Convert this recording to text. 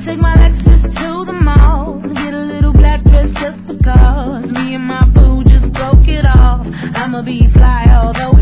take my Lexus to the mall, get a little black dress just because me and my boo just broke it off. I'ma be fly although